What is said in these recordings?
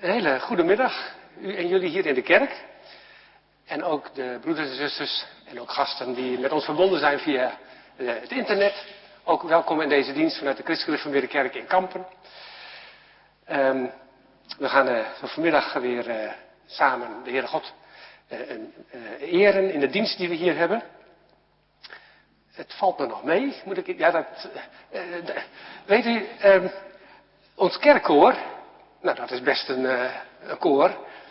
Een hele goede middag, u en jullie hier in de kerk. En ook de broeders en zusters en ook gasten die met ons verbonden zijn via het internet. Ook welkom in deze dienst vanuit de Christelijk Gereformeerde Kerk in Kampen. We gaan vanmiddag weer samen de Heere God eren in de dienst die we hier hebben. Het valt me nog mee, moet ik... Ja, weet u, ons kerkkoor, nou dat is best een koor,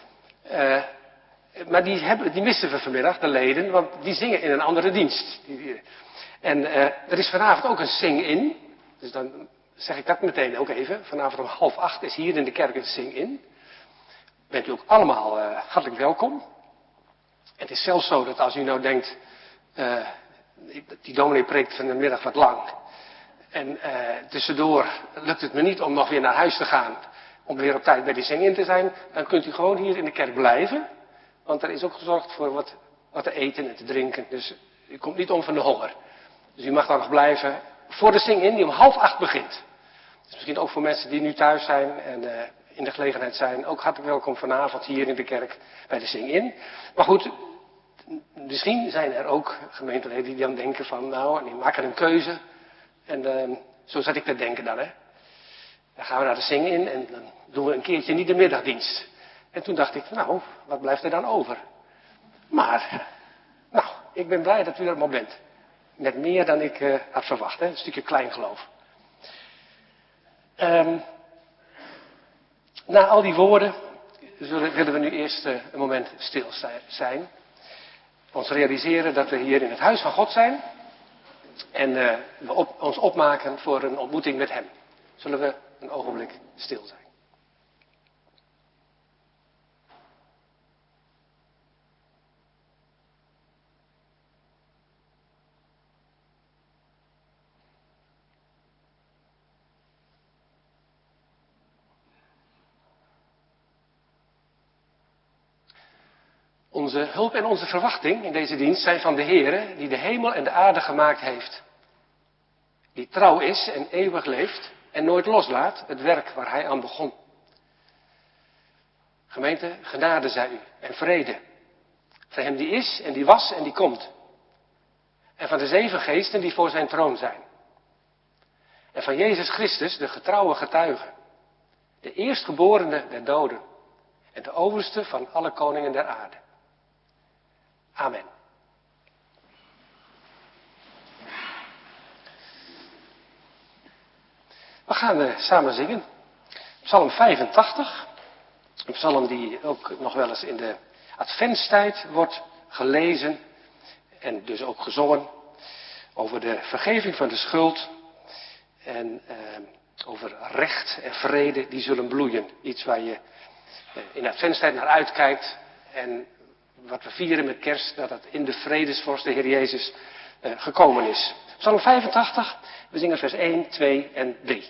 maar die missen we vanmiddag, de leden, want die zingen in een andere dienst. En er is vanavond ook een sing-in, dus dan zeg ik dat meteen ook even. Vanavond om 7:30 is hier in de kerk een sing-in. Bent u ook allemaal hartelijk welkom. Het is zelfs zo dat als u nou denkt, die dominee preekt van de middag wat lang. En tussendoor lukt het me niet om nog weer naar huis te gaan, om weer op tijd bij die sing-in te zijn. Dan kunt u gewoon hier in de kerk blijven. Want er is ook gezorgd voor wat te eten en te drinken. Dus u komt niet om van de honger. Dus u mag dan nog blijven voor de sing-in die om 7:30 begint. Dus misschien ook voor mensen die nu thuis zijn en in de gelegenheid zijn. Ook hartelijk welkom vanavond hier in de kerk bij de sing-in. Maar goed, misschien zijn er ook gemeenteleden die dan denken van nou, die maken een keuze. En zo zat ik te denken dan, hè. Dan gaan we naar de sing-in en dan doen we een keertje niet de middagdienst. En toen dacht ik, nou, wat blijft er dan over? Maar, nou, ik ben blij dat u er allemaal bent. Met meer dan ik had verwacht, hè. Een stukje kleingeloof. Na al die woorden willen we nu eerst een moment stil zijn. Ons realiseren dat we hier in het huis van God zijn. En we ons opmaken voor een ontmoeting met Hem. Zullen we een ogenblik stil zijn. Onze hulp en onze verwachting in deze dienst zijn van de Heere, die de hemel en de aarde gemaakt heeft. Die trouw is en eeuwig leeft en nooit loslaat het werk waar Hij aan begon. Gemeente, genade zij u en vrede. Van Hem die is en die was en die komt. En van de 7 geesten die voor zijn troon zijn. En van Jezus Christus, de getrouwe getuige. De eerstgeborene der doden. En de overste van alle koningen der aarde. Amen. We gaan samen zingen. Psalm 85. Een psalm die ook nog wel eens in de adventstijd wordt gelezen. En dus ook gezongen. Over de vergeving van de schuld. En over recht en vrede die zullen bloeien. Iets waar je in de adventstijd naar uitkijkt. En wat we vieren met kerst, dat het in de vredesvorst de Heer Jezus gekomen is. Psalm 85, we zingen vers 1, 2 en 3.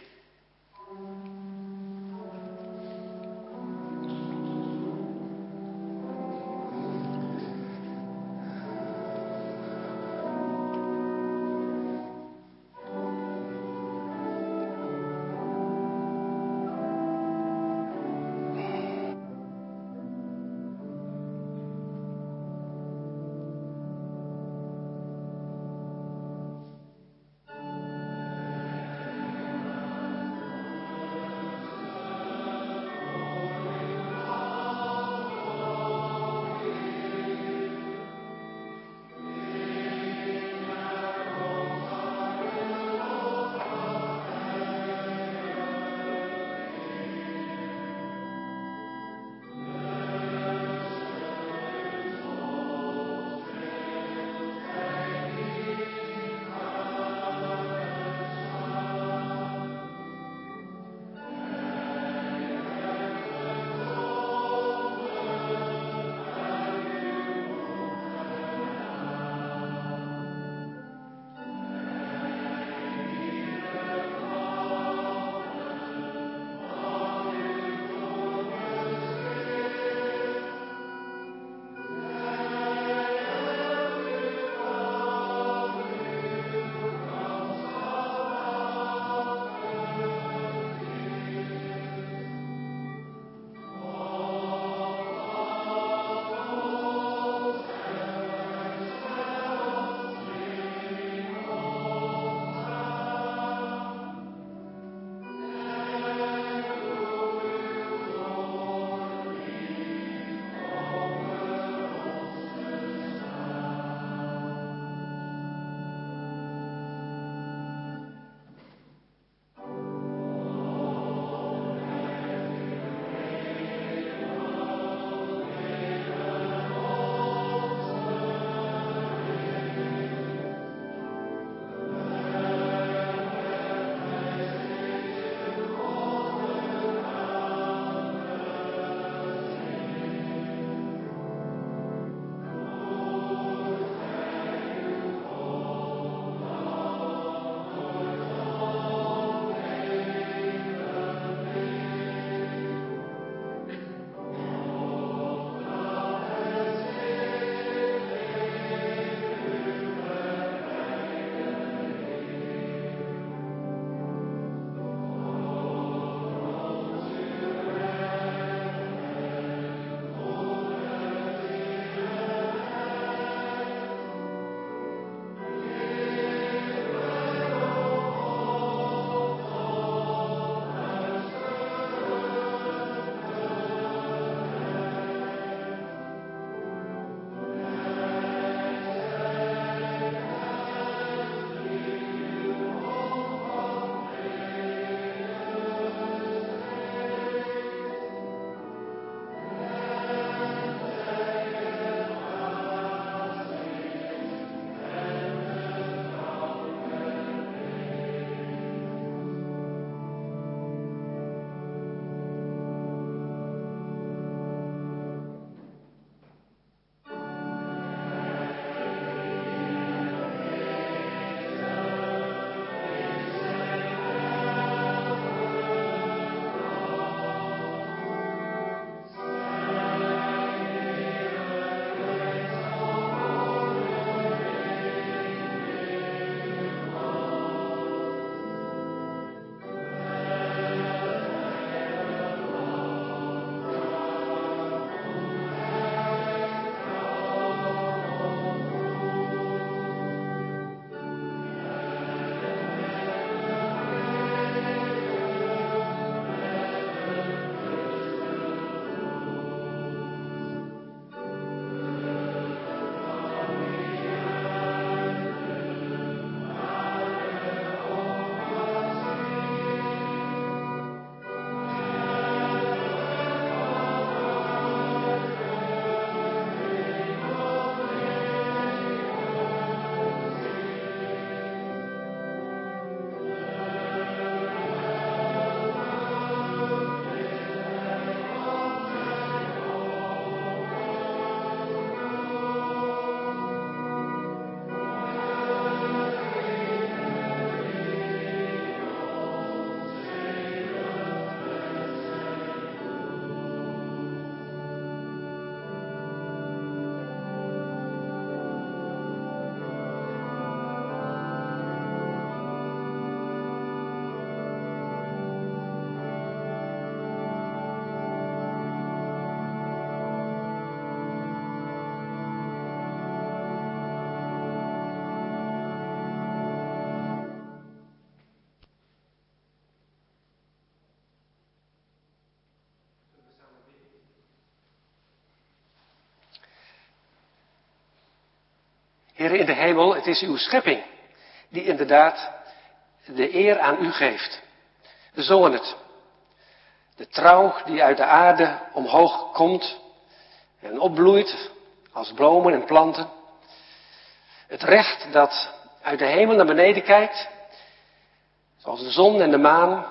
Heere in de hemel, het is uw schepping die inderdaad de eer aan u geeft. We zongen het. De trouw die uit de aarde omhoog komt en opbloeit als bloemen en planten. Het recht dat uit de hemel naar beneden kijkt, zoals de zon en de maan.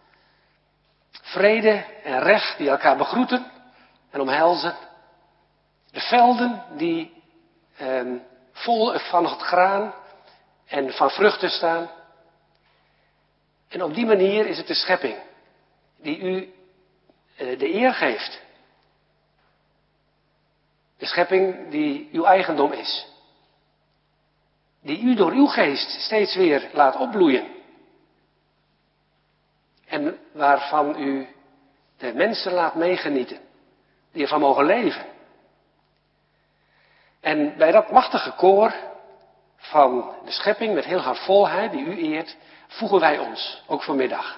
Vrede en recht die elkaar begroeten en omhelzen. De velden die vol van het graan en van vruchten staan. En op die manier is het de schepping die u de eer geeft. De schepping die uw eigendom is. Die u door uw geest steeds weer laat opbloeien. En waarvan u de mensen laat meegenieten. Die ervan mogen leven. En bij dat machtige koor van de schepping met heel haar volheid die u eert, voegen wij ons, ook vanmiddag.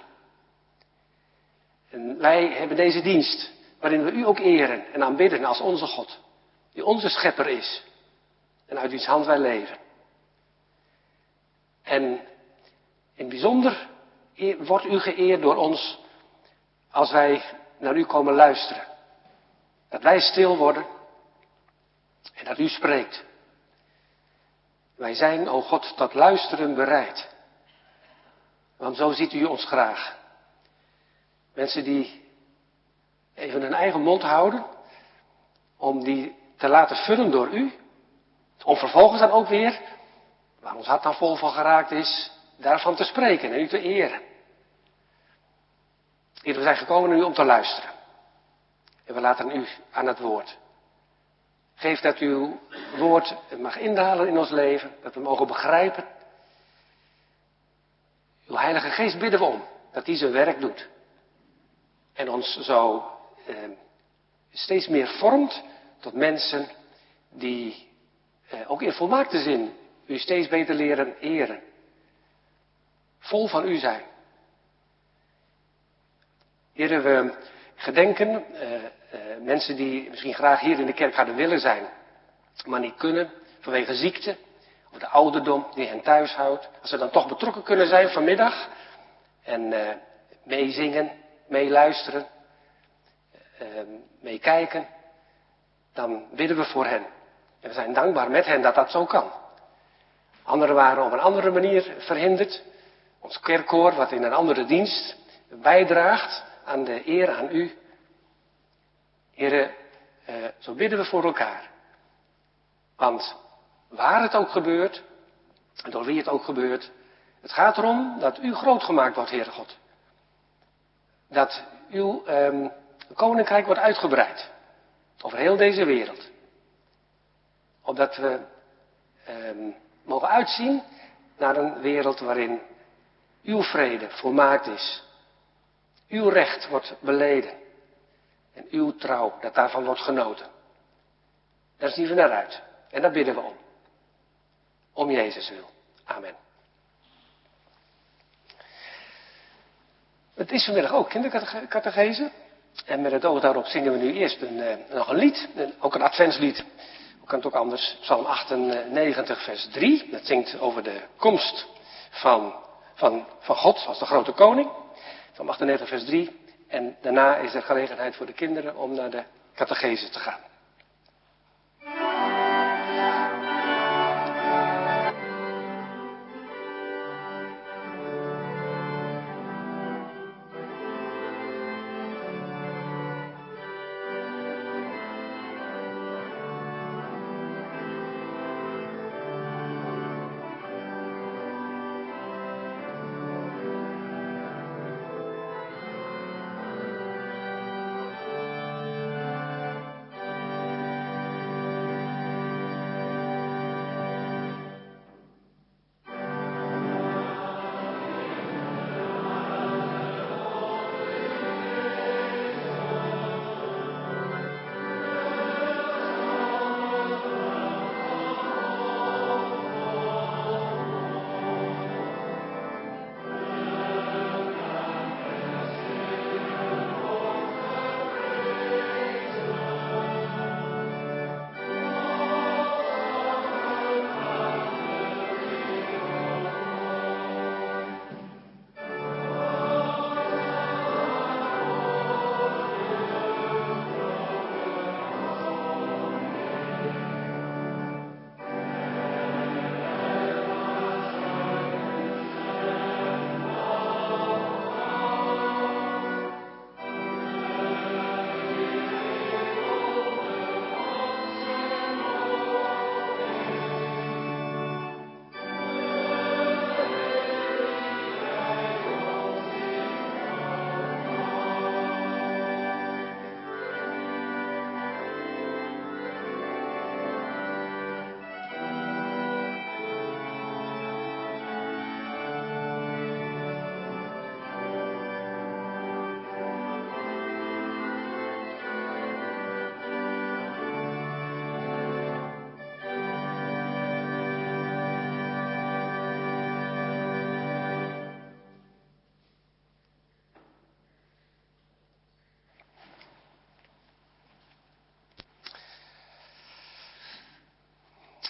En wij hebben deze dienst, waarin we u ook eren en aanbidden als onze God, die onze schepper is en uit wiens hand wij leven. En in het bijzonder wordt u geëerd door ons als wij naar u komen luisteren. Dat wij stil worden en dat u spreekt. Wij zijn, o God, tot luisteren bereid. Want zo ziet u ons graag. Mensen die even hun eigen mond houden, om die te laten vullen door u. Om vervolgens dan ook weer, waar ons hart dan vol van geraakt is, daarvan te spreken en u te eren. Heer, we zijn gekomen naar u om te luisteren. En we laten u aan het woord. Geef dat uw woord mag indalen in ons leven, dat we mogen begrijpen. Uw Heilige Geest bidden we om, dat hij zijn werk doet. En ons zo steeds meer vormt tot mensen die ook in volmaakte zin u steeds beter leren eren. Vol van u zijn. Heren, we gedenken mensen die misschien graag hier in de kerk hadden willen zijn, maar niet kunnen vanwege ziekte of de ouderdom die hen thuis houdt. Als ze dan toch betrokken kunnen zijn vanmiddag en meezingen, meeluisteren, meekijken, dan bidden we voor hen. En we zijn dankbaar met hen dat dat zo kan. Anderen waren op een andere manier verhinderd. Ons kerkkoor, wat in een andere dienst bijdraagt aan de eer aan u. Heren, zo bidden we voor elkaar. Want waar het ook gebeurt, en door wie het ook gebeurt, het gaat erom dat u groot gemaakt wordt, Heere God. Dat uw koninkrijk wordt uitgebreid. Over heel deze wereld. Opdat we mogen uitzien naar een wereld waarin uw vrede volmaakt is. Uw recht wordt beleden. En uw trouw, dat daarvan wordt genoten. Daar zien we naar uit. En daar bidden we om. Om Jezus wil. Amen. Het is vanmiddag ook kindercatechese. En met het oog daarop zingen we nu eerst nog een lied. Ook een adventslied. Hoe kan het ook anders? Psalm 98 vers 3. Dat zingt over de komst van God als de grote koning. Psalm 98 vers 3. En daarna is er gelegenheid voor de kinderen om naar de catechese te gaan.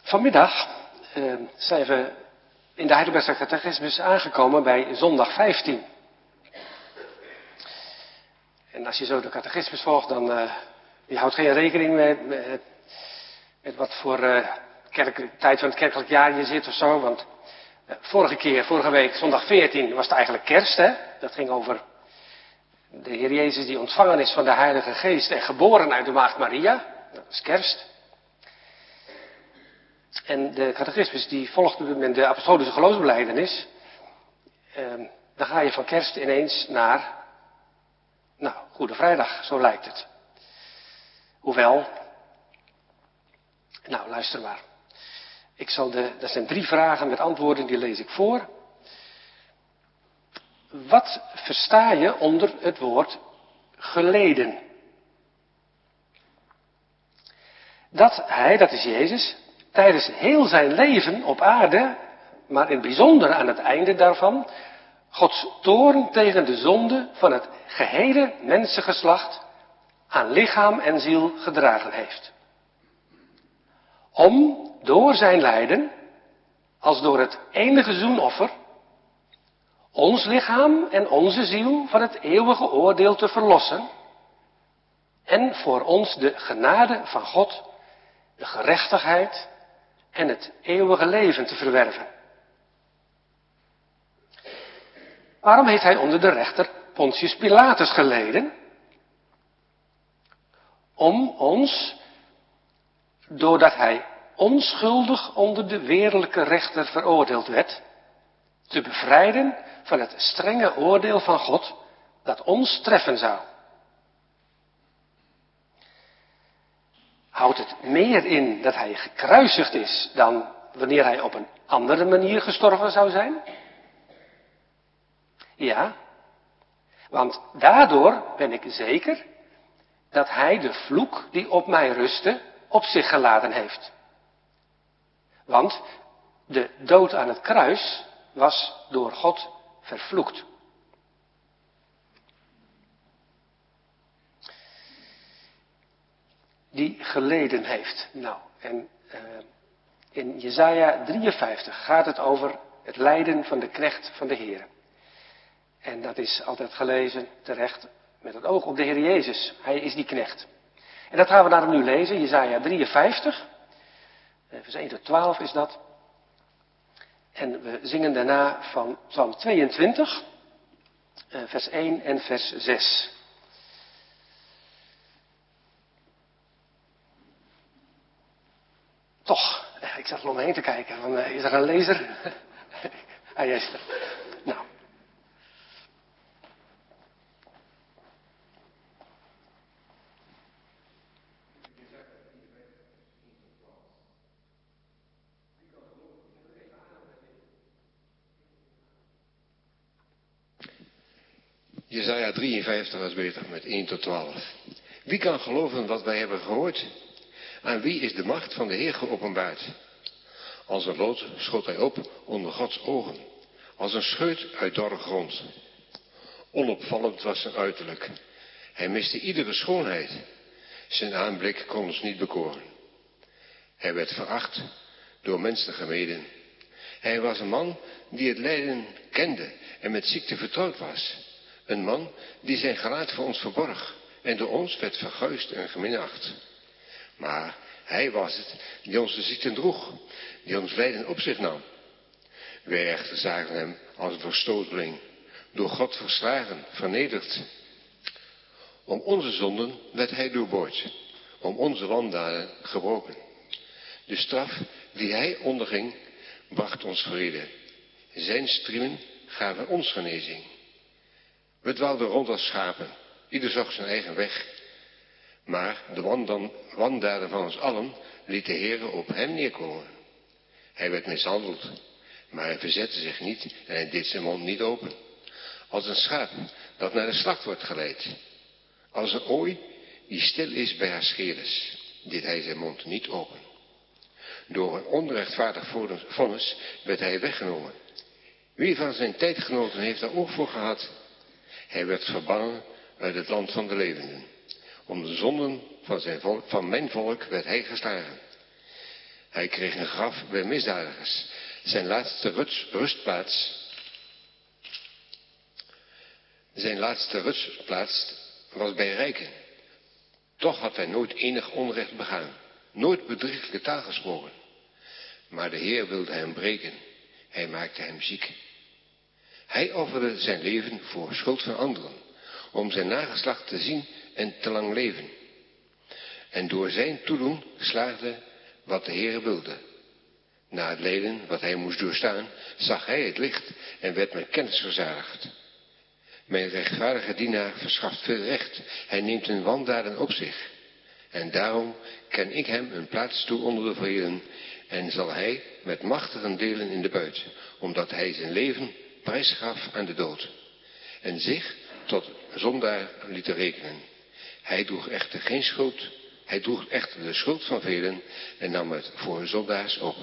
Vanmiddag zijn we in de Heidelbergse Catechismus aangekomen bij zondag 15. En als je zo de catechismus volgt, dan je houdt geen rekening met wat voor tijd van het kerkelijk jaar je zit of zo. Want vorige week, zondag 14, was het eigenlijk kerst, hè? Dat ging over de Heer Jezus die ontvangen is van de Heilige Geest en geboren uit de Maagd Maria. Dat is kerst. En de catechismus die volgt met de apostolische geloofsbelijdenis. Dan ga je van kerst ineens naar, Goede Vrijdag, zo lijkt het. Hoewel, luister maar. Dat zijn 3 vragen met antwoorden, die lees ik voor. Wat versta je onder het woord geleden? Dat hij, dat is Jezus, tijdens heel zijn leven op aarde, maar in het bijzonder aan het einde daarvan, Gods toorn tegen de zonde van het gehele mensengeslacht aan lichaam en ziel gedragen heeft. Om door zijn lijden, als door het enige zoenoffer, ons lichaam en onze ziel van het eeuwige oordeel te verlossen en voor ons de genade van God, de gerechtigheid en het eeuwige leven te verwerven. Waarom heeft hij onder de rechter Pontius Pilatus geleden? Om ons, doordat hij onschuldig onder de wereldlijke rechter veroordeeld werd, te bevrijden van het strenge oordeel van God dat ons treffen zou. Houdt het meer in dat hij gekruisigd is dan wanneer hij op een andere manier gestorven zou zijn? Ja, want daardoor ben ik zeker dat hij de vloek die op mij rustte op zich geladen heeft. Want de dood aan het kruis was door God vervloekt. Die geleden heeft. In Jesaja 53 gaat het over het lijden van de knecht van de Heer. En dat is altijd gelezen terecht met het oog op de Heer Jezus. Hij is die knecht. En dat gaan we daarom nu lezen, Jesaja 53, vers 1 tot 12 is dat. En we zingen daarna van Psalm 22, vers 1 en vers 6. Toch, ik zat er om me heen te kijken. Is er een lezer? Hij is er. Nou. Jesaja 53 was beter met 1 tot 12. Wie kan geloven wat wij hebben gehoord? Aan wie is de macht van de Heer geopenbaard? Als een lood schoot hij op onder Gods ogen, als een scheut uit dorre grond. Onopvallend was zijn uiterlijk. Hij miste iedere schoonheid. Zijn aanblik kon ons niet bekoren. Hij werd veracht door mensen gemeden. Hij was een man die het lijden kende en met ziekte vertrouwd was. Een man die zijn gelaat voor ons verborg en door ons werd verguisd en geminacht. Maar hij was het die ons de ziekten droeg, die ons lijden op zich nam. Wij echter zagen hem als een verstoteling, door God verslagen, vernederd. Om onze zonden werd hij doorboord, om onze wandaden gebroken. De straf die hij onderging, bracht ons vrede. Zijn striemen gaven ons genezing. We dwaalden rond als schapen, ieder zocht zijn eigen weg. Maar de wandaden van ons allen liet de Heere op hem neerkomen. Hij werd mishandeld, maar hij verzette zich niet en hij deed zijn mond niet open. Als een schaap dat naar de slacht wordt geleid. Als een ooi die stil is bij haar scheerders, deed hij zijn mond niet open. Door een onrechtvaardig vonnis werd hij weggenomen. Wie van zijn tijdgenoten heeft daar oog voor gehad? Hij werd verbannen uit het land van de levenden. Om de zonden van mijn volk werd hij geslagen. Hij kreeg een graf bij misdadigers. Zijn laatste rustplaats was bij rijken. Toch had hij nooit enig onrecht begaan. Nooit bedrieglijke taal gesproken. Maar de Heer wilde hem breken. Hij maakte hem ziek. Hij offerde zijn leven voor schuld van anderen. Om zijn nageslacht te zien en te lang leven. En door zijn toedoen slaagde wat de Heer wilde. Na het lijden wat hij moest doorstaan, zag hij het licht en werd met kennis verzadigd. Mijn rechtvaardige dienaar verschaft veel recht. Hij neemt hun wandaden op zich. En daarom ken ik hem een plaats toe onder de velen. En zal hij met machtigen delen in de buit. Omdat hij zijn leven prijsgaf aan de dood. En zich tot zondaar liet rekenen. Hij droeg echter geen schuld. Hij droeg echter de schuld van velen. En nam het voor zondaars op.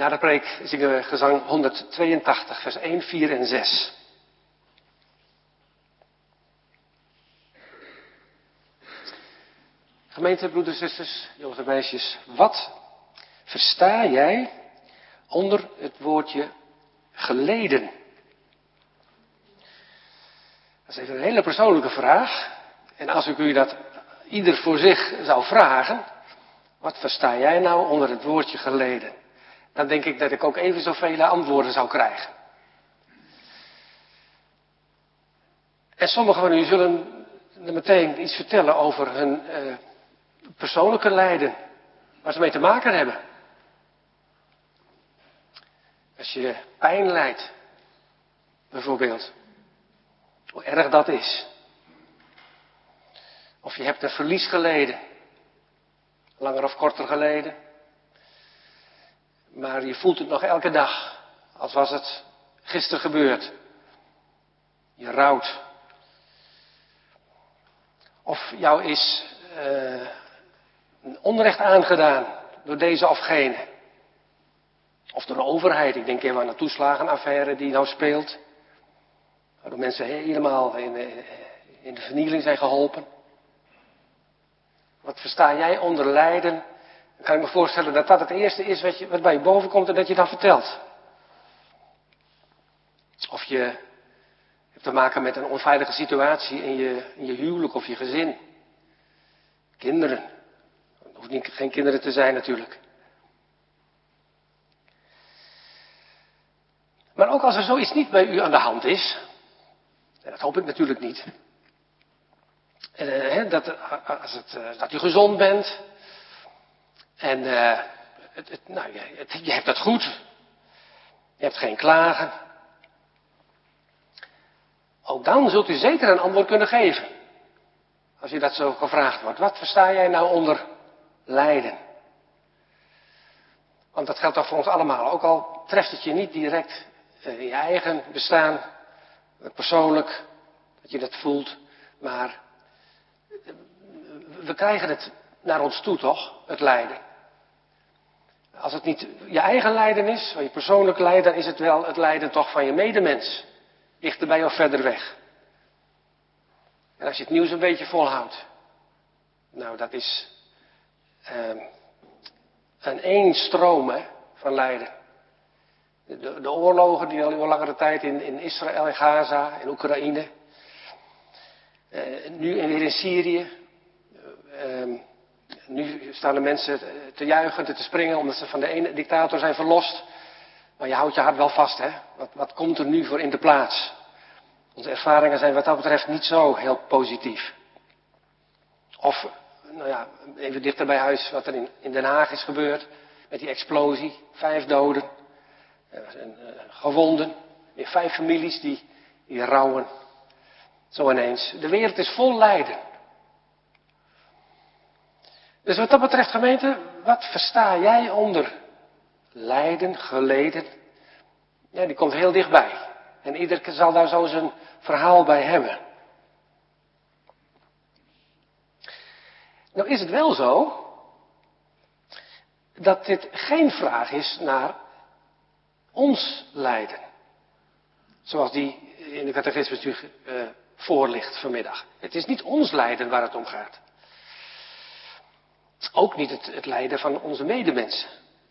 Na de preek zingen we gezang 182, vers 1, 4 en 6. Gemeente, broeders, zusters, jongens en meisjes, wat versta jij onder het woordje geleden? Dat is even een hele persoonlijke vraag. En als ik u dat ieder voor zich zou vragen, wat versta jij nou onder het woordje geleden? Dan denk ik dat ik ook even zoveel antwoorden zou krijgen. En sommigen van u zullen meteen iets vertellen over hun persoonlijke lijden, waar ze mee te maken hebben. Als je pijn lijdt, bijvoorbeeld, hoe erg dat is. Of je hebt een verlies geleden, langer of korter geleden. Maar je voelt het nog elke dag, als was het gisteren gebeurd. Je rouwt. Of jou is een onrecht aangedaan door deze of gene. Of door de overheid. Ik denk even aan de toeslagenaffaire die nou speelt. Waardoor mensen helemaal in de vernieling zijn geholpen. Wat versta jij onder lijden? Dan kan ik me voorstellen dat dat het eerste is wat bij je boven komt en dat je dan vertelt. Of je hebt te maken met een onveilige situatie in je huwelijk of je gezin. Kinderen. Het hoeft geen kinderen te zijn natuurlijk. Maar ook als er zoiets niet bij u aan de hand is. En dat hoop ik natuurlijk niet. Dat u gezond bent. En je hebt het goed. Je hebt geen klagen. Ook dan zult u zeker een antwoord kunnen geven. Als je dat zo gevraagd wordt. Wat versta jij nou onder lijden? Want dat geldt toch voor ons allemaal. Ook al treft het je niet direct in je eigen bestaan. Persoonlijk. Dat je dat voelt. Maar we krijgen het naar ons toe toch? Het lijden. Als het niet je eigen lijden is. Van je persoonlijk lijden. Dan is het wel het lijden toch van je medemens. Dichterbij of verder weg. En als je het nieuws een beetje volhoudt. Nou, dat is een één stroom van lijden. De oorlogen die al een langere tijd in Israël en Gaza, in Oekraïne. Nu weer in Syrië. Nu staan de mensen te juichen, te springen omdat ze van de ene dictator zijn verlost. Maar je houdt je hart wel vast, hè. Wat komt er nu voor in de plaats? Onze ervaringen zijn wat dat betreft niet zo heel positief. Of, even dichter bij huis, wat er in Den Haag is gebeurd. Met die explosie. 5 doden. Gewonden. Weer 5 families die rouwen. Zo ineens. De wereld is vol lijden. Dus wat dat betreft, gemeente, wat versta jij onder lijden, geleden? Ja, die komt heel dichtbij. En ieder zal daar zo zijn verhaal bij hebben. Nou is het wel zo dat dit geen vraag is naar ons lijden. Zoals die in de catechismus nu voorligt vanmiddag. Het is niet ons lijden waar het om gaat. Ook niet het lijden van onze medemensen.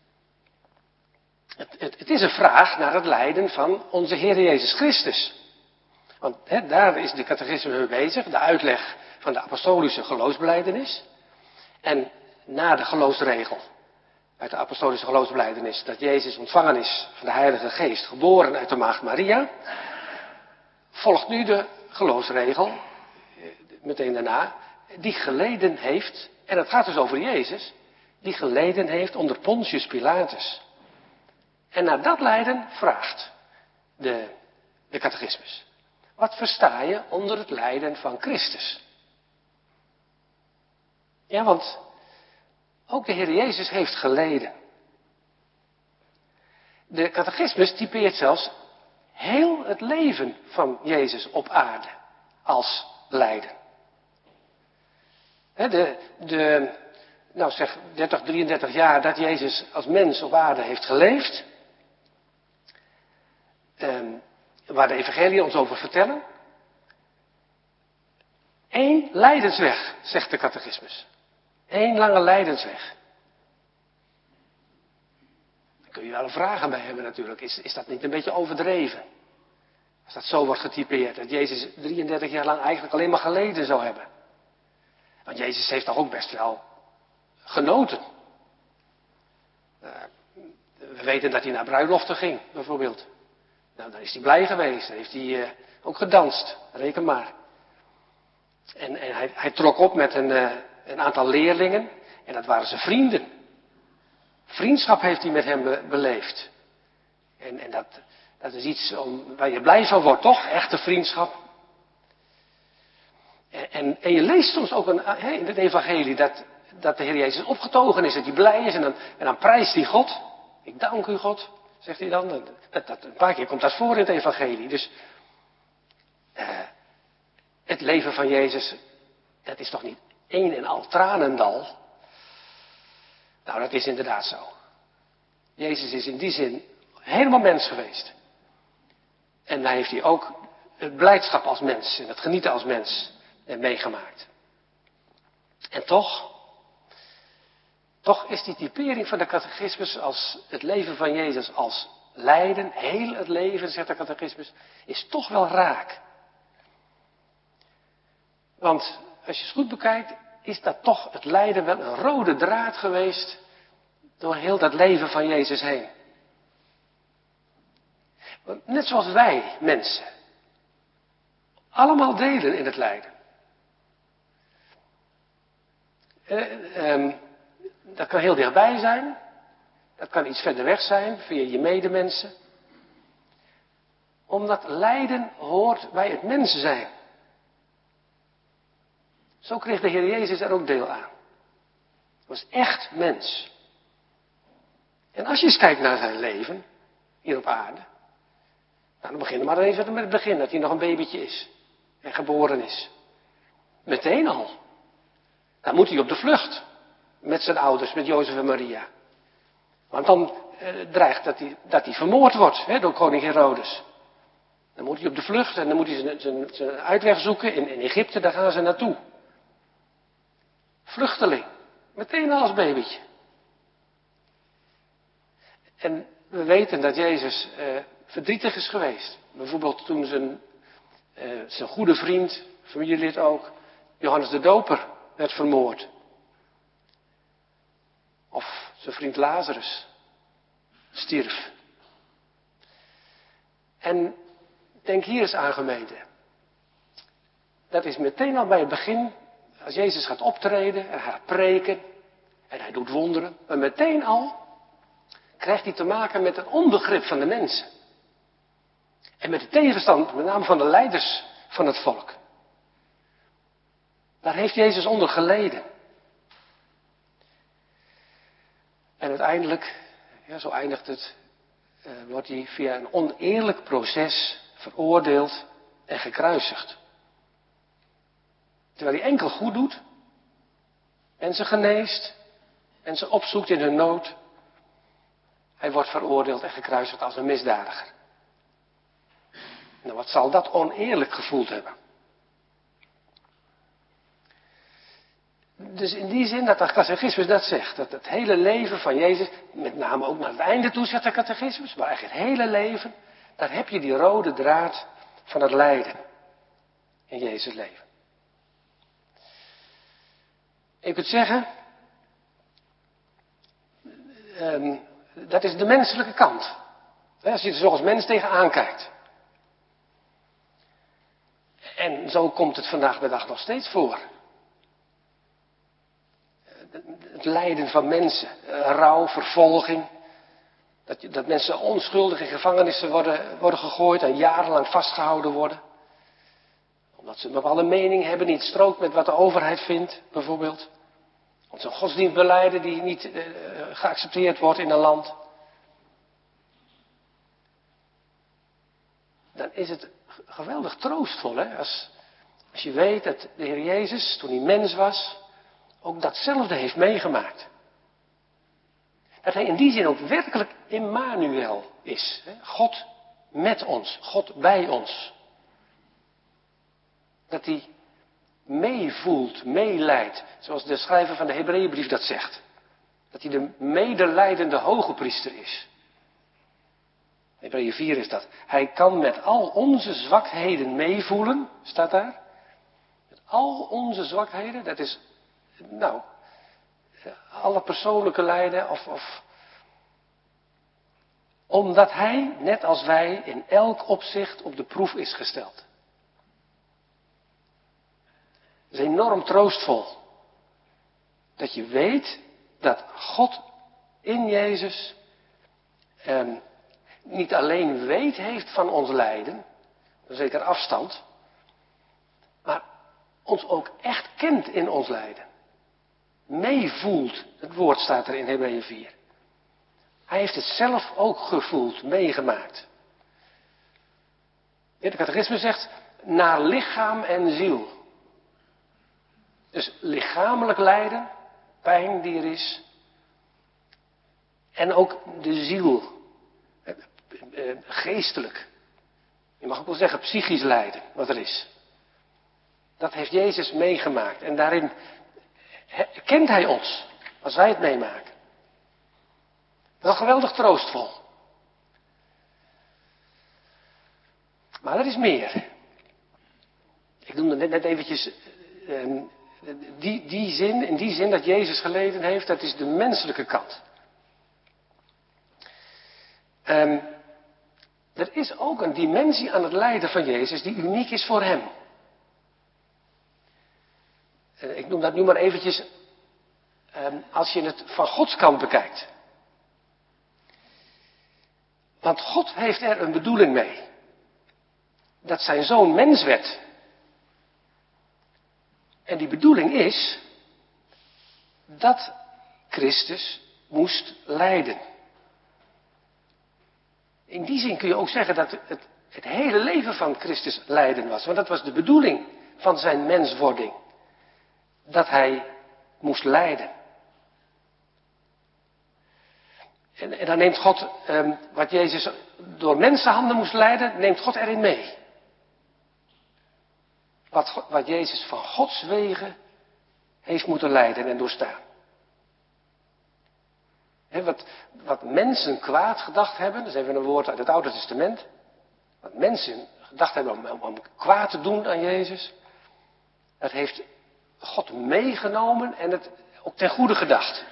Het is een vraag naar het lijden van onze Heer Jezus Christus. Want daar is de catechismus mee bezig, de uitleg van de apostolische geloofsbelijdenis. En na de geloofsregel uit de apostolische geloofsbelijdenis dat Jezus ontvangen is van de Heilige Geest, geboren uit de Maagd Maria, volgt nu de geloofsregel, meteen daarna, die geleden heeft, en het gaat dus over Jezus, die geleden heeft onder Pontius Pilatus. En naar dat lijden vraagt de catechismus. Wat versta je onder het lijden van Christus? Ja, want ook de Heer Jezus heeft geleden. De catechismus typeert zelfs heel het leven van Jezus op aarde als lijden. nou zeg 30, 33 jaar dat Jezus als mens op aarde heeft geleefd. Waar de evangelie ons over vertellen. 1 lijdensweg, zegt de catechismus. 1 lange lijdensweg. Daar kun je wel een vraag bij hebben natuurlijk. Is dat niet een beetje overdreven? Als dat zo wordt getypeerd. Dat Jezus 33 jaar lang eigenlijk alleen maar geleden zou hebben. Want Jezus heeft toch ook best wel genoten. We weten dat hij naar bruiloften ging, bijvoorbeeld. Nou, dan is hij blij geweest. Dan heeft hij ook gedanst. Reken maar. En hij trok op met een aantal leerlingen. En dat waren zijn vrienden. Vriendschap heeft hij met hem beleefd. En dat is iets waar je blij van wordt, toch? Echte vriendschap. En je leest soms ook in het evangelie dat de Heer Jezus opgetogen is. Dat hij blij is. En dan prijst hij God. Ik dank u God, zegt hij dan. Een paar keer komt dat voor in het evangelie. Dus het leven van Jezus, dat is toch niet één en al tranendal? Nou, dat is inderdaad zo. Jezus is in die zin helemaal mens geweest. En daar heeft hij ook het blijdschap als mens en het genieten als mens meegemaakt. En toch is die typering van de catechismus als het leven van Jezus als lijden, heel het leven, zegt de catechismus, is toch wel raak. Want als je het goed bekijkt, is dat toch het lijden wel een rode draad geweest door heel dat leven van Jezus heen. Want net zoals wij mensen allemaal delen in het lijden. Dat kan heel dichtbij zijn. Dat kan iets verder weg zijn, via je medemensen. Omdat lijden hoort bij het mens zijn. Zo kreeg de Heer Jezus er ook deel aan. Hij was echt mens. En als je eens kijkt naar zijn leven, hier op aarde. Nou, dan beginnen we maar even met het begin, dat hij nog een babytje is. En geboren is. Meteen al. Dan moet hij op de vlucht. Met zijn ouders, met Jozef en Maria. Want dan dreigt dat hij vermoord wordt door koning Herodes. Dan moet hij op de vlucht en dan moet hij zijn uitweg zoeken. In Egypte, daar gaan ze naartoe. Vluchteling. Meteen al als babytje. En we weten dat Jezus verdrietig is geweest. Bijvoorbeeld toen zijn goede vriend, familielid ook, Johannes de Doper, werd vermoord. Of zijn vriend Lazarus stierf. En denk hier eens aan, gemeente. Dat is meteen al bij het begin, als Jezus gaat optreden en hij gaat preken en hij doet wonderen. Maar meteen al krijgt hij te maken met een onbegrip van de mensen. En met de tegenstand, met name van de leiders van het volk. Daar heeft Jezus onder geleden. En uiteindelijk, zo eindigt het, wordt hij via een oneerlijk proces veroordeeld en gekruisigd. Terwijl hij enkel goed doet, mensen geneest, mensen opzoekt in hun nood. Hij wordt veroordeeld en gekruisigd als een misdadiger. Nou, wat zal dat oneerlijk gevoeld hebben? Dus in die zin dat de catechismus dat zegt, dat het hele leven van Jezus, met name ook naar het einde toe zegt de catechismus, maar eigenlijk het hele leven, daar heb je die rode draad van het lijden in Jezus' leven. Je kunt zeggen, dat is de menselijke kant. Als je er zo als mens tegenaan kijkt. En zo komt het vandaag de dag nog steeds voor. Het lijden van mensen, rouw, vervolging. Dat mensen onschuldig in gevangenissen worden gegooid en jarenlang vastgehouden worden. Omdat ze een bepaalde mening hebben, niet strookt met wat de overheid vindt, bijvoorbeeld. Omdat ze een godsdienst beleiden die niet geaccepteerd wordt in een land. Dan is het geweldig troostvol, hè? Als je weet dat de Heer Jezus, toen hij mens was, ook datzelfde heeft meegemaakt. Dat hij in die zin ook werkelijk Immanuel is. God met ons, God bij ons. Dat hij meevoelt, meeleidt, zoals de schrijver van de Hebreeënbrief dat zegt. Dat hij de medelijdende hoge priester is. Hebreeën 4 is dat. Hij kan met al onze zwakheden meevoelen, staat daar. Met al onze zwakheden, dat is, alle persoonlijke lijden omdat hij, net als wij, in elk opzicht op de proef is gesteld. Dat is enorm troostvol. Dat je weet dat God in Jezus niet alleen weet heeft van ons lijden, een zeker afstand, maar ons ook echt kent in ons lijden. Meevoelt, het woord staat er in Hebreeën 4. Hij heeft het zelf ook gevoeld, meegemaakt. De catechisme zegt, naar lichaam en ziel. Dus lichamelijk lijden, pijn die er is. En ook de ziel. Geestelijk. Je mag ook wel zeggen psychisch lijden, wat er is. Dat heeft Jezus meegemaakt. En daarin kent hij ons, als wij het meemaken. Wel geweldig troostvol. Maar er is meer. Ik noemde net eventjes in die zin dat Jezus geleden heeft, dat is de menselijke kant. Er is ook een dimensie aan het lijden van Jezus die uniek is voor hem. Ik noem dat nu maar eventjes als je het van Gods kant bekijkt. Want God heeft er een bedoeling mee. Dat zijn zoon mens werd. En die bedoeling is dat Christus moest lijden. In die zin kun je ook zeggen dat het hele leven van Christus lijden was. Want dat was de bedoeling van zijn menswording. Dat hij moest lijden. En dan neemt God, wat Jezus door mensenhanden moest lijden, neemt God erin mee. Wat Jezus van Gods wegen heeft moeten lijden en doorstaan. Wat mensen kwaad gedacht hebben, dat is even een woord uit het Oude Testament. Wat mensen gedacht hebben om kwaad te doen aan Jezus. Dat heeft God meegenomen en het ook ten goede gedacht.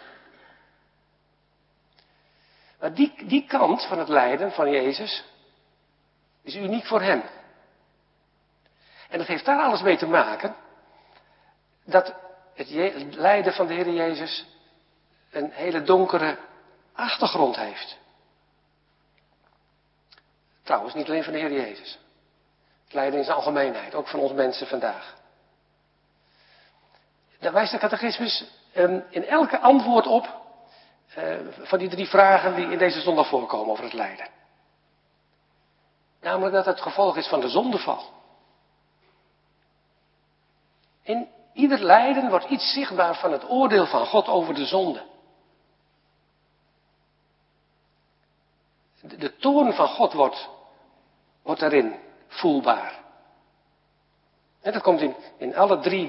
Maar die kant van het lijden van Jezus is uniek voor hem. En dat heeft daar alles mee te maken dat het lijden van de Heer Jezus een hele donkere achtergrond heeft. Trouwens, niet alleen van de Heer Jezus. Het lijden in zijn algemeenheid, ook van ons mensen vandaag. Daar wijst de catechismus in elke antwoord op van die 3 vragen die in deze zondag voorkomen over het lijden. Namelijk dat het gevolg is van de zondeval. In ieder lijden wordt iets zichtbaar van het oordeel van God over de zonde. De toorn van God wordt daarin voelbaar. En dat komt in alle drie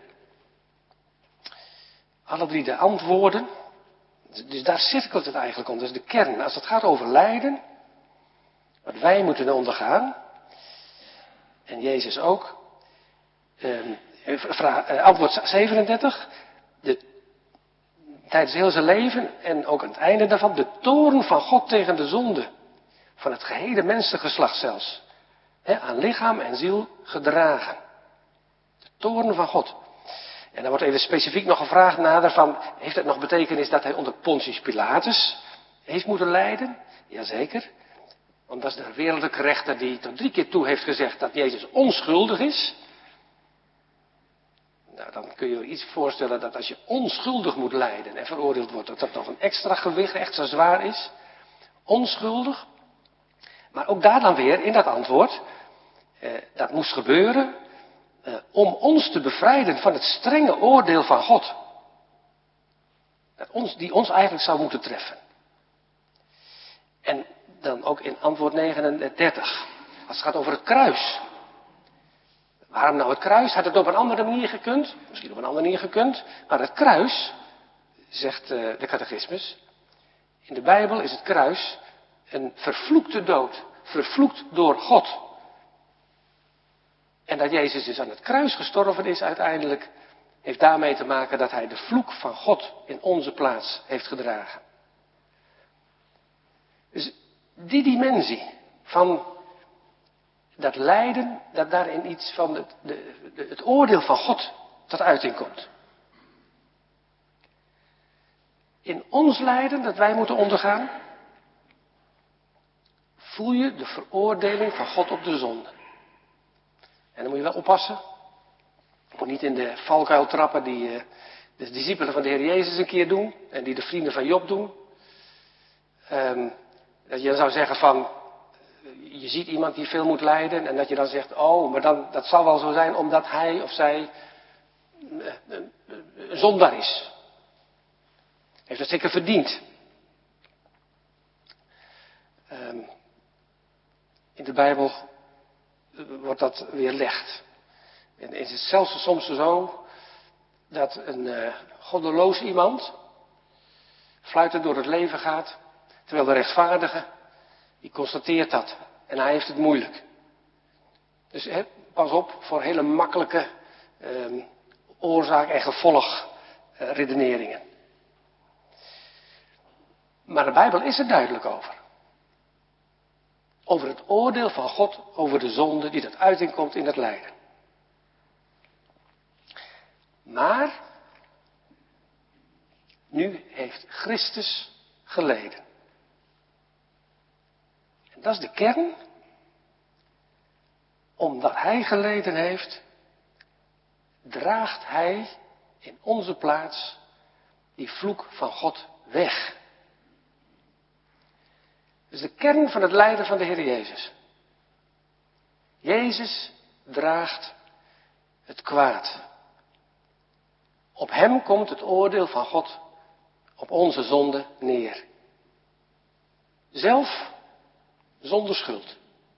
de antwoorden. Dus daar cirkelt het eigenlijk om. Dat is de kern. Als het gaat over lijden, wat wij moeten ondergaan, en Jezus ook. Antwoord 37. Tijdens heel zijn leven en ook aan het einde daarvan, de toorn van God tegen de zonde. Van het gehele mensengeslacht zelfs. Aan lichaam en ziel gedragen. De toorn van God. En dan wordt even specifiek nog gevraagd nader van, heeft het nog betekenis dat hij onder Pontius Pilatus heeft moeten lijden? Jazeker. Want dat is de wereldlijke rechter die tot 3 keer toe heeft gezegd dat Jezus onschuldig is. Nou, dan kun je je iets voorstellen dat als je onschuldig moet lijden en veroordeeld wordt, dat dat nog een extra gewicht, extra zwaar is. Onschuldig. Maar ook daar dan weer in dat antwoord, dat moest gebeuren om ons te bevrijden van het strenge oordeel van God. die ons eigenlijk zou moeten treffen. En dan ook in antwoord 39. Als het gaat over het kruis. Waarom nou het kruis? Had het op een andere manier gekund? Misschien op een andere manier gekund. Maar het kruis, zegt de catechismus. In de Bijbel is het kruis een vervloekte dood. Vervloekt door God. En dat Jezus dus aan het kruis gestorven is uiteindelijk, heeft daarmee te maken dat hij de vloek van God in onze plaats heeft gedragen. Dus die dimensie van dat lijden, dat daarin iets van het oordeel van God tot uiting komt. In ons lijden dat wij moeten ondergaan, voel je de veroordeling van God op de zonde. En dan moet je wel oppassen. Je moet niet in de valkuil trappen die de discipelen van de Heer Jezus een keer doen. En die de vrienden van Job doen. Dat je dan zou zeggen van, je ziet iemand die veel moet lijden. En dat je dan zegt, oh, maar dan, dat zal wel zo zijn omdat hij of zij een zondaar is. Heeft dat zeker verdiend. In de Bijbel wordt dat weerlegd. En is het zelfs soms zo dat een goddeloos iemand fluitend door het leven gaat, terwijl de rechtvaardige, die constateert dat. En hij heeft het moeilijk. Dus pas op voor hele makkelijke oorzaak- en gevolg redeneringen. Maar de Bijbel is er duidelijk over. Over het oordeel van God over de zonde die tot uiting komt in het lijden. Maar nu heeft Christus geleden. En dat is de kern. Omdat hij geleden heeft, draagt hij in onze plaats die vloek van God weg. Dat is de kern van het lijden van de Heer Jezus. Jezus draagt het kwaad. Op hem komt het oordeel van God op onze zonde neer. Zelf zonder schuld.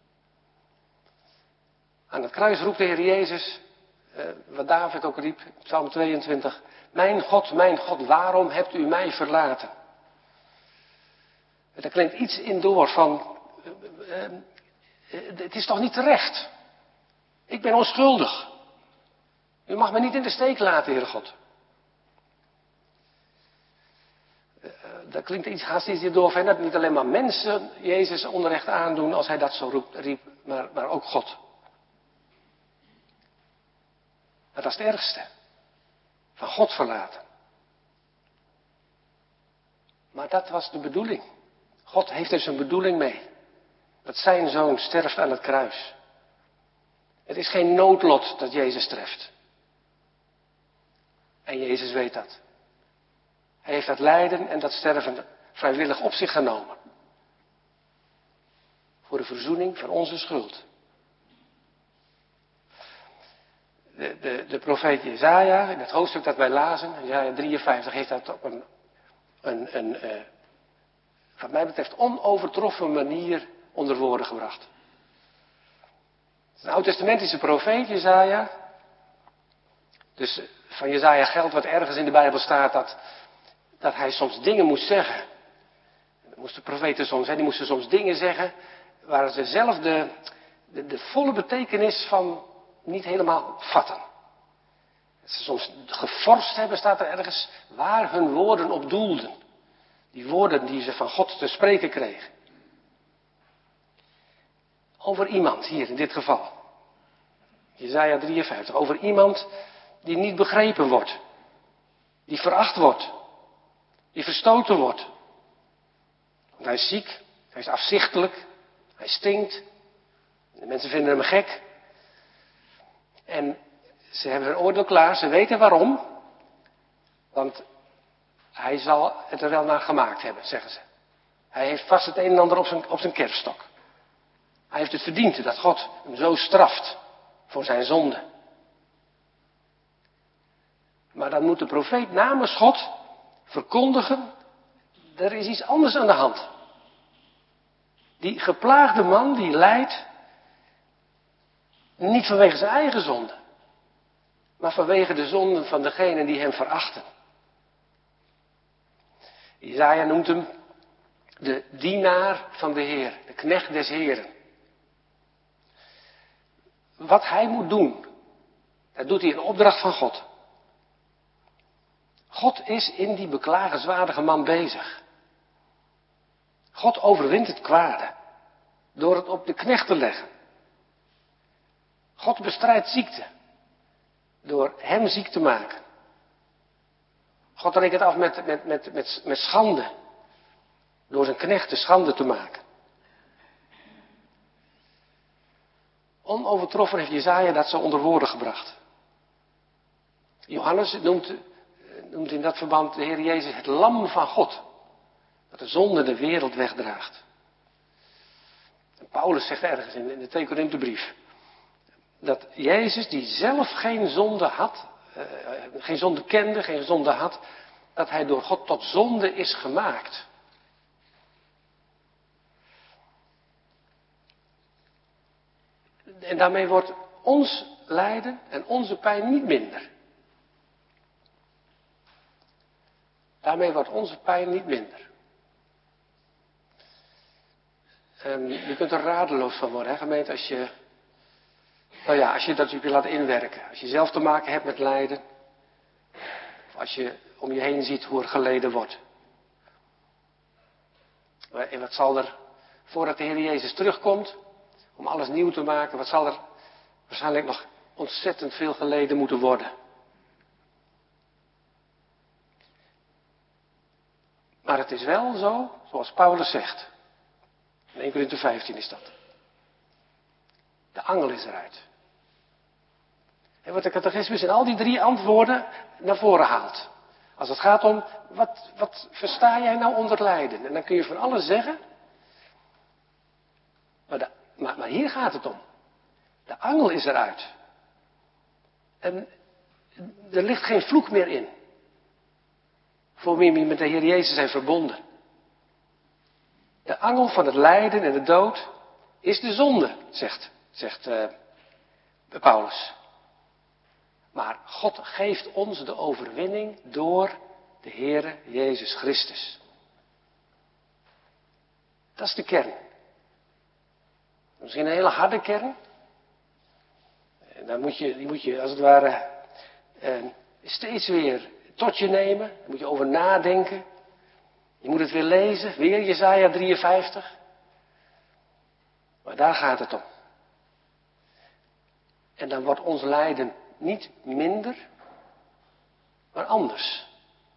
Aan het kruis roept de Heer Jezus, wat David ook riep, Psalm 22. Mijn God, waarom hebt u mij verlaten? Daar klinkt iets in door van, het is toch niet terecht? Ik ben onschuldig. U mag me niet in de steek laten, Heere God. Daar klinkt iets haast iets door van dat niet alleen maar mensen Jezus onrecht aandoen als hij dat zo riep, maar ook God. Maar dat is het ergste. Van God verlaten. Maar dat was de bedoeling. God heeft dus een bedoeling mee. Dat zijn zoon sterft aan het kruis. Het is geen noodlot dat Jezus treft. En Jezus weet dat. Hij heeft dat lijden en dat sterven vrijwillig op zich genomen. Voor de verzoening van onze schuld. De profeet Jesaja, in het hoofdstuk dat wij lazen, Jesaja 53, heeft dat op een wat mij betreft onovertroffen manier onder woorden gebracht. Het is een oud-testamentische profeet, Jesaja. Dus van Jesaja geldt wat ergens in de Bijbel staat, dat hij soms dingen moest zeggen. Dat moesten profeten soms, die moesten soms dingen zeggen waar ze zelf de volle betekenis van niet helemaal vatten. Dat ze soms geforst hebben, staat er ergens, waar hun woorden op doelden. Die woorden die ze van God te spreken kregen. Over iemand, hier in dit geval. Jesaja 53, over iemand die niet begrepen wordt. Die veracht wordt. Die verstoten wordt. Want hij is ziek, hij is afzichtelijk, hij stinkt. De mensen vinden hem gek. En ze hebben hun oordeel klaar, ze weten waarom. Want hij zal het er wel naar gemaakt hebben, zeggen ze. Hij heeft vast het een en ander op zijn kerfstok. Hij heeft het verdiend dat God hem zo straft voor zijn zonde. Maar dan moet de profeet namens God verkondigen, er is iets anders aan de hand. Die geplaagde man die lijdt niet vanwege zijn eigen zonde, maar vanwege de zonden van degenen die hem verachten. Jesaja noemt hem de dienaar van de Heer, de knecht des Heren. Wat hij moet doen, dat doet hij in opdracht van God. God is in die beklagenswaardige man bezig. God overwint het kwade door het op de knecht te leggen. God bestrijdt ziekte door hem ziek te maken. God rekent af met schande door zijn knecht de schande te maken. Onovertroffen heeft Jesaja dat zo onder woorden gebracht. Johannes noemt in dat verband de Heer Jezus het lam van God, dat de zonde de wereld wegdraagt. En Paulus zegt ergens in de 2 Korinthebrief dat Jezus, die zelf geen zonde had, geen zonde kende, geen zonde had, dat hij door God tot zonde is gemaakt. En daarmee wordt ons lijden en onze pijn niet minder. Daarmee wordt onze pijn niet minder. Je kunt er radeloos van worden, hè, gemeente, als je dat op je laat inwerken. Als je zelf te maken hebt met lijden. Of als je om je heen ziet hoe er geleden wordt. En wat zal er, voordat de Heer Jezus terugkomt, om alles nieuw te maken, wat zal er waarschijnlijk nog ontzettend veel geleden moeten worden. Maar het is wel zo, zoals Paulus zegt. In 1 Korinthe 15 is dat. De angel is eruit. En wat de catechismus in al die 3 antwoorden naar voren haalt. Als het gaat om, wat versta jij nou onder lijden? En dan kun je van alles zeggen. Maar hier gaat het om. De angel is eruit. En er ligt geen vloek meer in. Voor wie met de Heer Jezus zijn verbonden. De angel van het lijden en de dood is de zonde, zegt Paulus. Maar God geeft ons de overwinning door de Heere Jezus Christus. Dat is de kern. Misschien een hele harde kern. En dan die moet je als het ware steeds weer tot je nemen. Daar moet je over nadenken. Je moet het weer lezen. Weer Jesaja 53. Maar daar gaat het om. En dan wordt ons lijden niet minder, maar anders.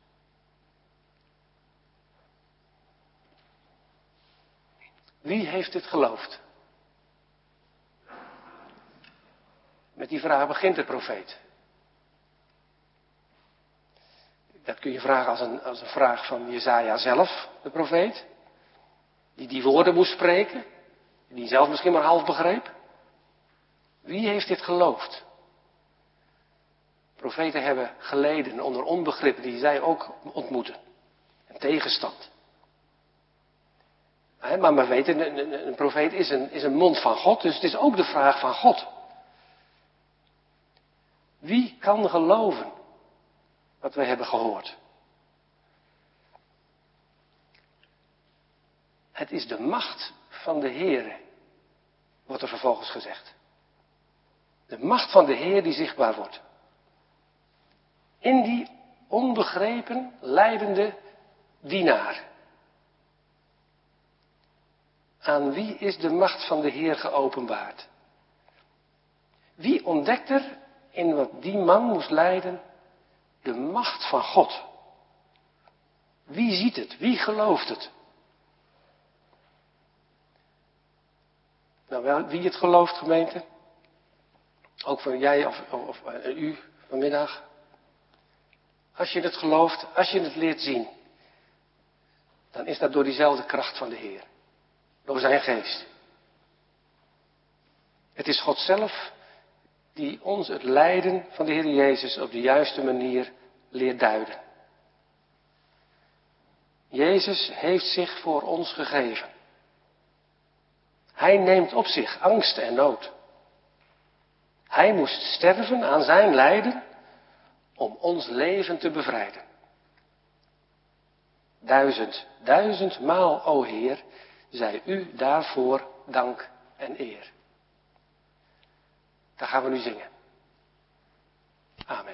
Wie heeft dit geloofd? Met die vraag begint de profeet. Dat kun je vragen als een vraag van Jesaja zelf, de profeet. Die woorden moest spreken. Die zelf misschien maar half begreep. Wie heeft dit geloofd? Profeten hebben geleden onder onbegrip die zij ook ontmoeten. En tegenstand. Maar we weten, een profeet is een mond van God, dus het is ook de vraag van God. Wie kan geloven wat wij hebben gehoord? Het is de macht van de Heere, wordt er vervolgens gezegd. De macht van de Heer die zichtbaar wordt. In die onbegrepen, lijdende dienaar. Aan wie is de macht van de Heer geopenbaard? Wie ontdekt er in wat die man moest lijden de macht van God? Wie ziet het? Wie gelooft het? Nou, wie het gelooft, gemeente? Ook van jij of u vanmiddag. Als je het gelooft, als je het leert zien, dan is dat door diezelfde kracht van de Heer. Door zijn geest. Het is God zelf die ons het lijden van de Heer Jezus op de juiste manier leert duiden. Jezus heeft zich voor ons gegeven. Hij neemt op zich angst en nood. Hij moest sterven aan zijn lijden om ons leven te bevrijden. 1000 maal, o Heer, zij u daarvoor dank en eer. Daar gaan we nu zingen. Amen.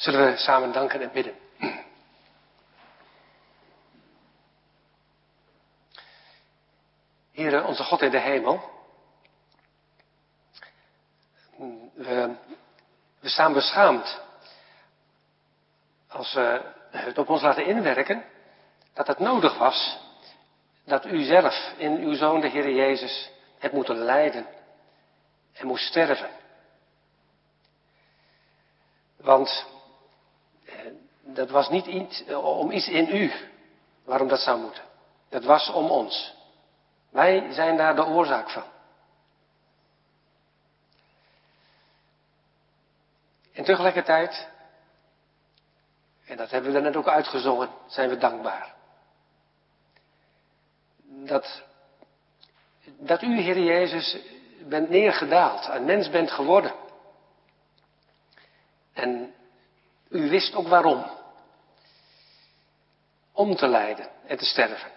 Zullen we samen danken en bidden. Heere, onze God in de hemel. We staan beschaamd als we het op ons laten inwerken dat het nodig was dat u zelf in uw Zoon de Heer Jezus hebt moeten lijden en moest sterven. Want dat was niet om iets in u waarom dat zou moeten. Dat was om ons. Wij zijn daar de oorzaak van. En tegelijkertijd, en dat hebben we net ook uitgezongen, zijn we dankbaar. Dat u, Heer Jezus, bent neergedaald, een mens bent geworden. En u wist ook waarom. Om te lijden en te sterven.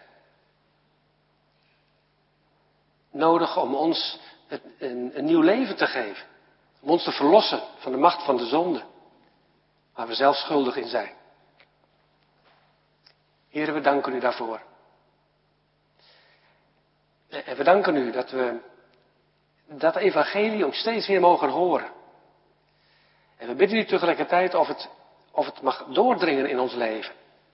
Nodig om ons een nieuw leven te geven. Om ons te verlossen van de macht van de zonde. Waar we zelf schuldig in zijn. Heere, we danken u daarvoor. En we danken u dat we dat evangelie ook steeds weer mogen horen. En we bidden u tegelijkertijd of het mag doordringen in ons leven.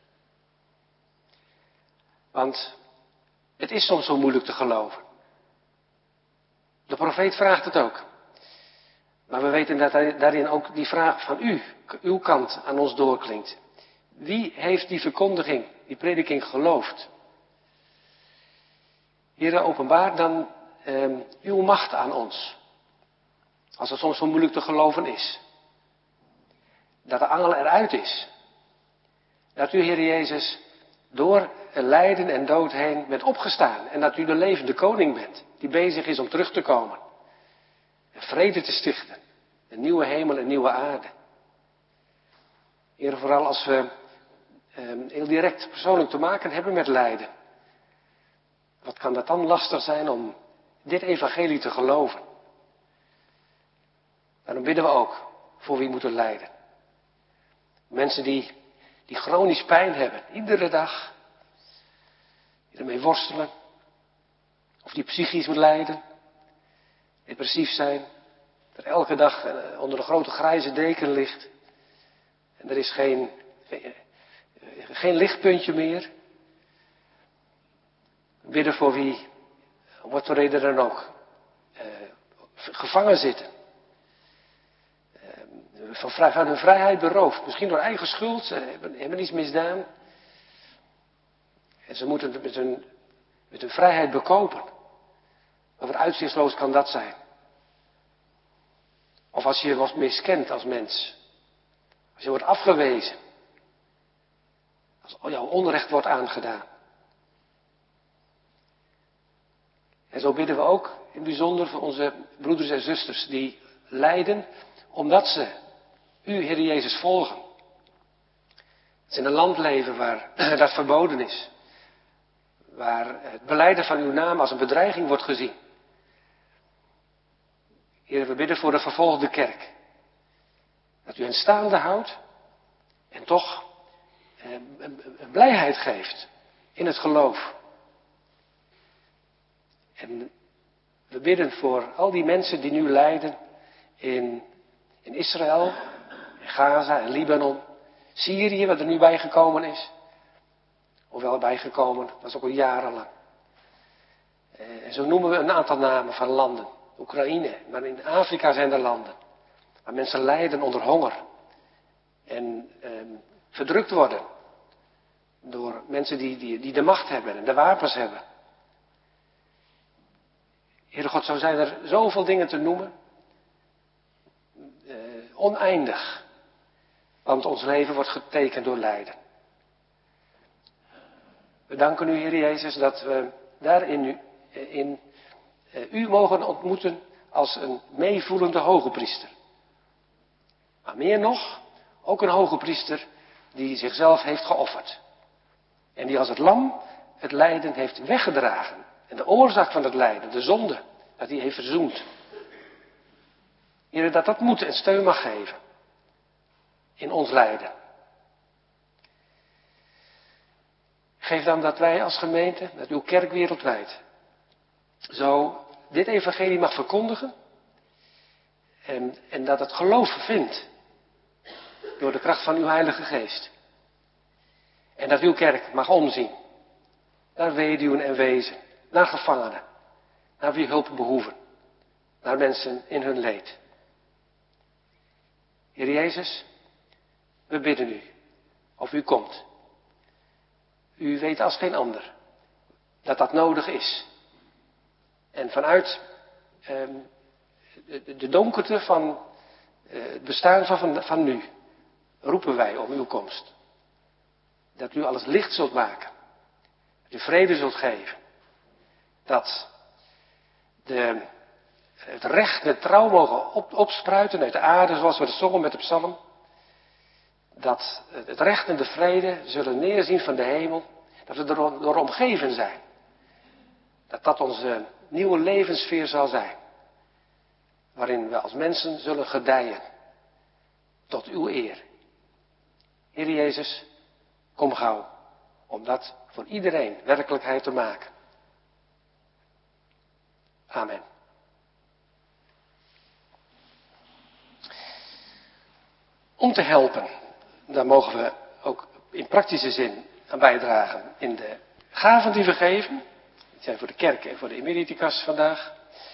Want het is soms zo moeilijk te geloven. De profeet vraagt het ook. Maar we weten dat daarin ook die vraag van u, uw kant, aan ons doorklinkt. Wie heeft die verkondiging, die prediking geloofd? Heere, openbaar dan uw macht aan ons. Als het soms zo moeilijk te geloven is. Dat de angel eruit is. Dat u, Heer Jezus, door lijden en dood heen bent opgestaan. En dat u de levende koning bent. Die bezig is om terug te komen. En vrede te stichten. Een nieuwe hemel en nieuwe aarde. Heer, vooral als we heel direct persoonlijk te maken hebben met lijden. Wat kan dat dan lastig zijn om dit evangelie te geloven? Daarom bidden we ook voor wie moeten lijden. Mensen die chronisch pijn hebben, iedere dag. Die ermee worstelen. Of die psychisch lijden. Depressief zijn. Dat elke dag onder een grote grijze deken ligt. En er is geen lichtpuntje meer. We bidden voor wie, om wat voor reden dan ook, gevangen zitten. Van hun vrijheid beroofd. Misschien door eigen schuld. Ze hebben iets misdaan. En ze moeten het met hun vrijheid bekopen. Maar wat uitzichtsloos kan dat zijn. Of als je wordt miskend als mens. Als je wordt afgewezen. Als jouw onrecht wordt aangedaan. En zo bidden we ook in het bijzonder voor onze broeders en zusters die lijden omdat ze u, Heer Jezus, volgen. Dat ze in een land leven waar dat verboden is. Waar het belijden van uw naam als een bedreiging wordt gezien. Heer, we bidden voor de vervolgde kerk. Dat u hen staande houdt en toch een blijheid geeft in het geloof. En we bidden voor al die mensen die nu lijden in Israël, in Gaza en Libanon, Syrië, wat er nu bijgekomen is. Ofwel bijgekomen, dat is ook al jarenlang. En zo noemen we een aantal namen van landen. Oekraïne, maar in Afrika zijn er landen. Waar mensen lijden onder honger. En verdrukt worden. Door mensen die de macht hebben en de wapens hebben. Heere God, zo zijn er zoveel dingen te noemen. Oneindig. Want ons leven wordt getekend door lijden. We danken u, Heer Jezus, dat we daarin u mogen ontmoeten als een meevoelende hoge priester. Maar meer nog, ook een hoge priester die zichzelf heeft geofferd. En die als het lam het lijden heeft weggedragen. En de oorzaak van het lijden, de zonde, dat hij heeft verzoend. Heer, dat moet en steun mag geven. in ons lijden. Geef dan dat wij als gemeente, met uw kerk wereldwijd, zo dit evangelie mag verkondigen en dat het geloof vindt door de kracht van uw Heilige Geest. En dat uw kerk mag omzien naar weduwen en wezen, naar gevangenen, naar wie hulp behoeven, naar mensen in hun leed. Heer Jezus, we bidden u, of u komt. U weet als geen ander dat dat nodig is. En vanuit de donkerte van het bestaan van nu roepen wij om uw komst. Dat u alles licht zult maken. Dat u vrede zult geven. Dat het recht en het trouw mogen opspruiten uit de aarde, zoals we het zongen met de psalm. Dat het recht en de vrede zullen neerzien van de hemel. Dat we er door omgeven zijn. Dat onze nieuwe levenssfeer zal zijn. Waarin we als mensen zullen gedijen. Tot uw eer. Heer Jezus, kom gauw. Om dat voor iedereen werkelijkheid te maken. Amen. Om te helpen, daar mogen we ook in praktische zin aan bijdragen in de gaven die we geven. Die zijn voor de kerk en voor de Emeritikas vandaag.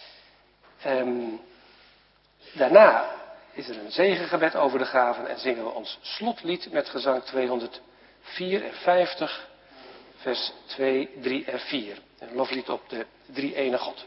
Daarna is er een zegengebed over de gaven en zingen we ons slotlied met gezang 254, vers 2, 3 en 4. Een loflied op de drie-ene God.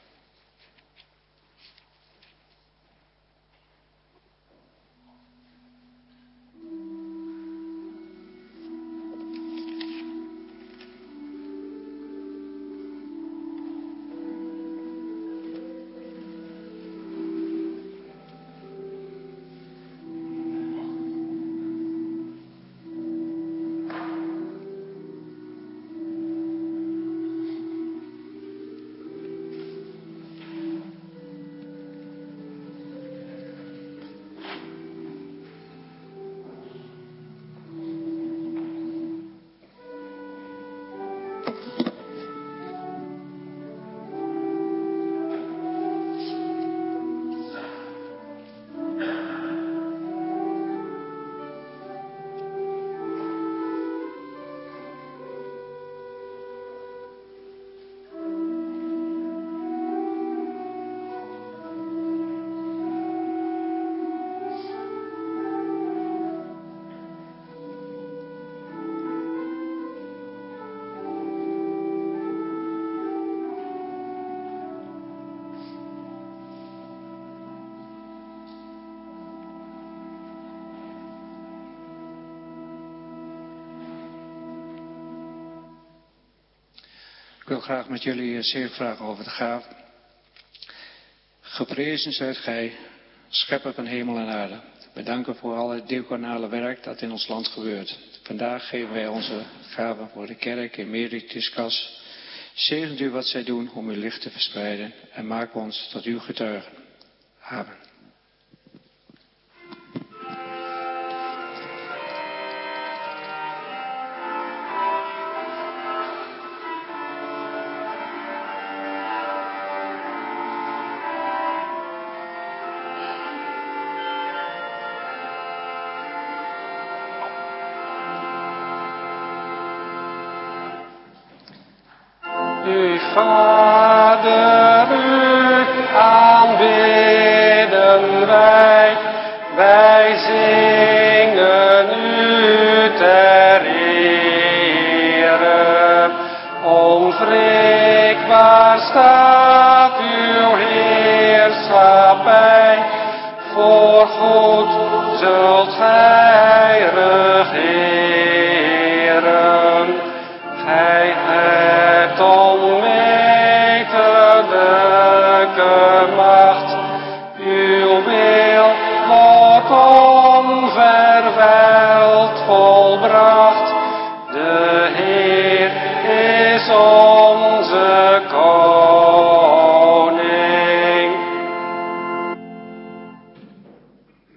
Ik wil graag met jullie zeer vragen over de gaven. Geprezen zijt gij, schepper van hemel en aarde. We danken voor al het diaconale werk dat in ons land gebeurt. Vandaag geven wij onze gaven voor de kerk Emerituskas. Zegent u wat zij doen om uw licht te verspreiden en maak ons tot uw getuigen. Amen. U Vader, u aanbidden wij, wij zingen u ter ere. Onwrikbaar staat uw heerschappij, voor goed zult gij regeren. Gij hebt onmetelijke macht, uw wil wordt onverwijld volbracht. De Heer is onze koning.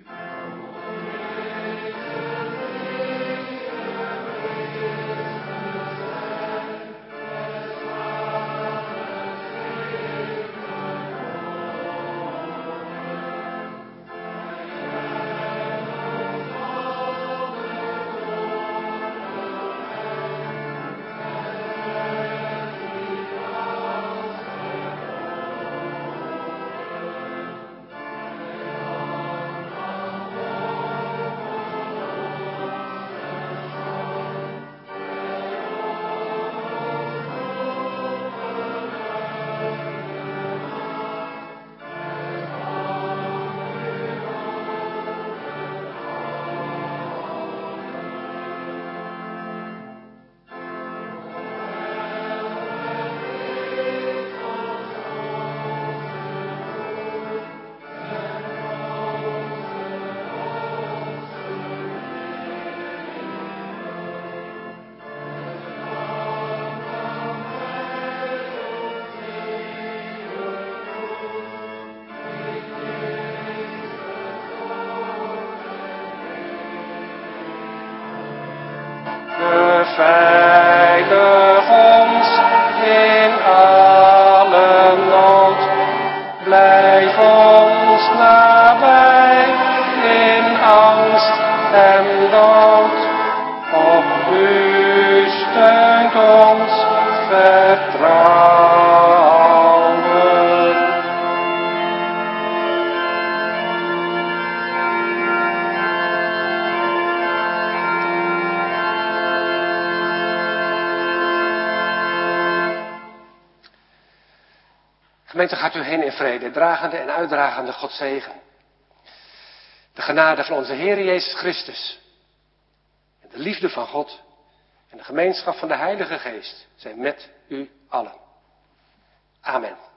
en dood. Op u steunt ons vertrouwen. Gemeente, gaat u heen in vrede, dragende en uitdragende Gods zegen. De genade van onze Heer Jezus Christus. En de liefde van God. En de gemeenschap van de Heilige Geest zijn met u allen. Amen.